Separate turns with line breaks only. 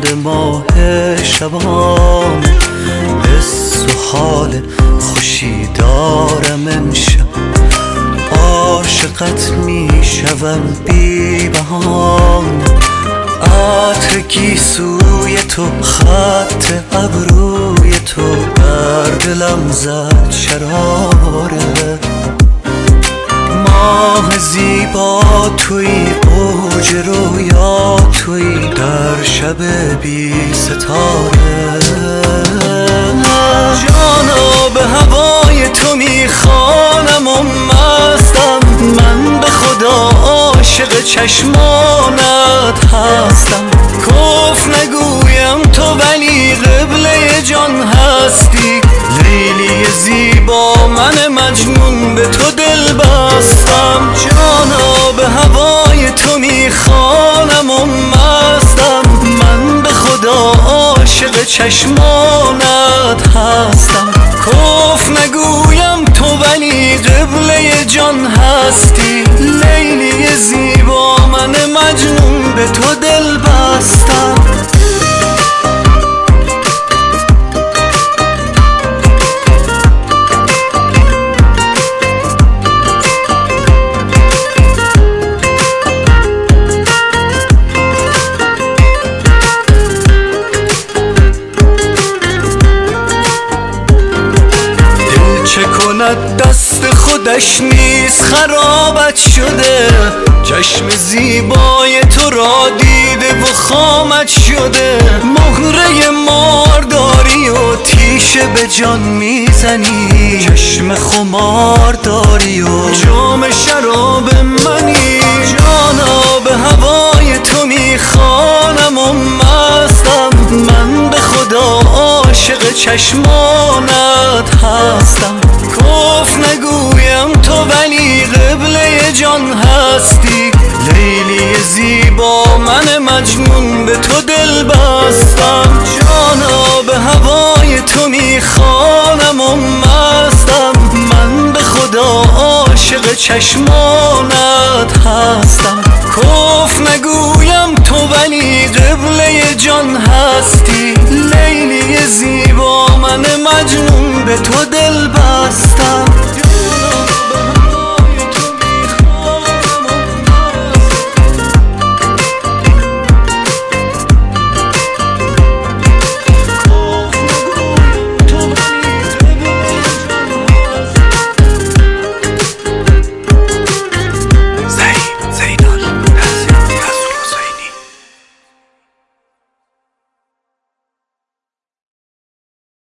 چند ماه شبان، حس و حال خوشی دارم امشب. عاشقت میشوم بی بهانه، عطر گیسوی تو، خط ابروی تو بر دلم زد شراره. ماه زیبا توی، اوج رویا توی، در شب بی ستاره. جانا به هوای تو میخوانم و مستم، من به خدا عاشق چشمانت هستم. کف نگویم تو ولی قبله جان هستی، لیلی زیبا من مجنون به تو دل بستم. جانا به هوای تو میخوانم و مستم، من به خدا عاشق چشمانت هستم. کف نگویم تو ولی قبله جان هستی، لیلی زیبا من مجنون به تو دل بستم. چه کند دست خودش نیست خرابت شده، چشم زیبای تو را دیده و خامت شده. مهره مار داری و تیشه به جان میزنی، چشم خمار داری و جام شراب منی. جانا به هوای تو میخوانم و مستم، من به خدا عاشق چشمانت هستم. کف نگویم تو ولی قبله جان هستی، لیلی زیبا من مجنون به تو دل بستم. جانا به هوای تو میخوانم و مستم، من به خدا عاشق چشمانت هستم. کف نگویم تو ولی قبله جان هستی، لیلی زیبا من مجنون به تو دل بستم.